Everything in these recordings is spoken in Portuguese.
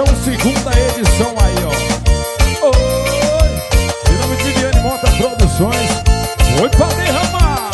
segunda edição aí, ó. Oi! Em nome de Viviane Mota Produções, foi pra derramar.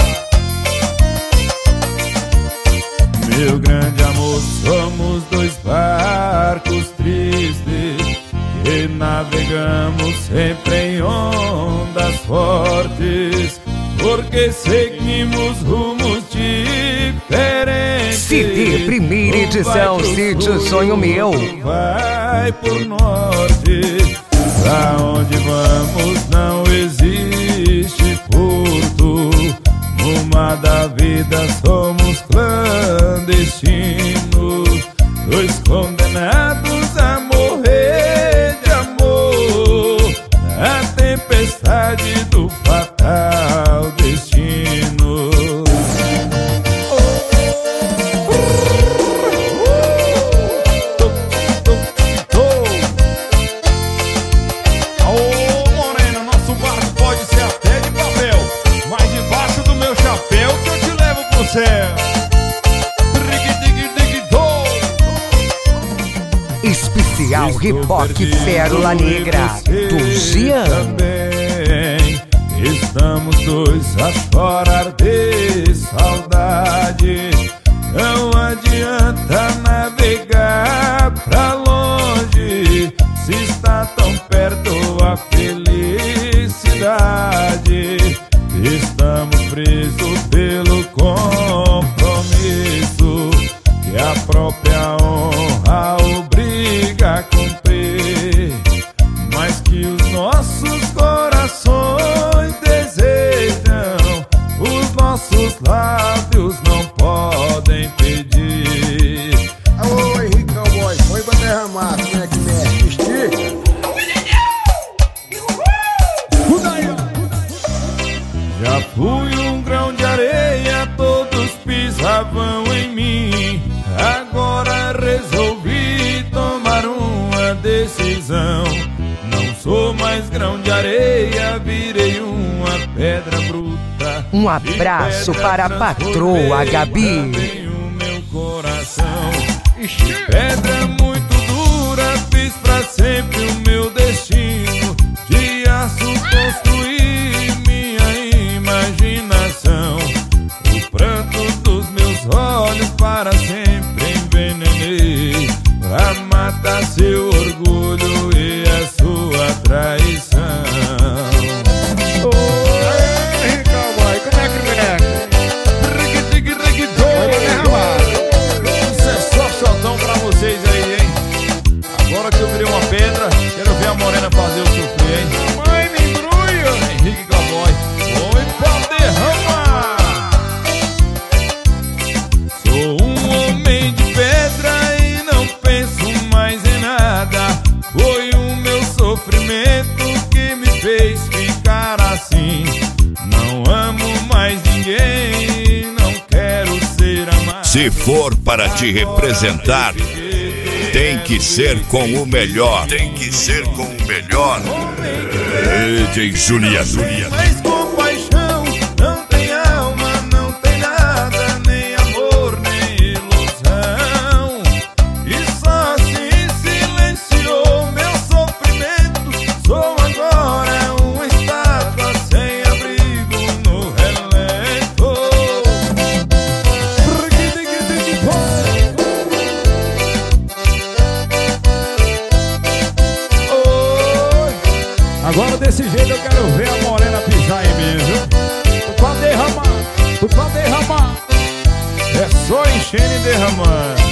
Meu grande amor, somos dois barcos tristes que navegamos sempre em ondas fortes, porque seguimos rumos diferentes. CD, primeira edição, Sítio Sonho Meu. Vai por norte, pra onde vamos não existe porto. No mar da vida somos clandestinos, dois condenados a morrer de amor na tempestade do fatal destino. Ô morena, nosso barco pode ser até de papel, mas debaixo do meu chapéu que eu te levo pro céu. Especial Ripoque Pérola Negra do Gian. Também estamos dois a chorar de saudade. Não adianta navegar pra longe se está tão perto a felicidade. Estamos presos pelo compromisso que a própria honra obriga a cumprir, mas que os nossos corações desejam, os nossos lábios não podem pedir. Alô, Henrique Cowboy, foi pra derramar, como é que mexe? Estica? Já fui um grão de areia, todos pisavam em mim. Agora resolvi tomar uma decisão. Não sou mais grão de areia, virei uma pedra bruta. Um abraço para a patroa Gabi. O meu coração, pedra muito dura, fiz pra sempre o meu destino. De aço construí minha imaginação. O pranto dos meus olhos para sempre envenenei, pra matar seu orgulho e a sua traição. Henrique Cowboy, como é que mexe? Foi pra derramar. Isso é só xodão pra vocês aí, hein? Agora que eu virei uma pedra, quero ver a morena fazer o sofrer, hein? Mãe, me embrulha! Henrique Cowboy, foi pra derramar! Sou um homem de pedra e não penso mais em nada. Foi o meu sofrimento que me fez ficar assim. Não amo mais ninguém, não quero ser amado. Se for para te representar, tem que ser com o melhor. Tem que ser com o melhor. DJ Juliano. Mas com paixão não tem alma, não tem nada, nem amor, nem ilusão. E só assim silenciou meu sofrimento. Sou agora uma estátua sem abrigo no relento. Agora desse jeito eu quero ver a morena pisar em mim, viu? Foi pra derramar, foi pra derramar. É só enchendo e derramando.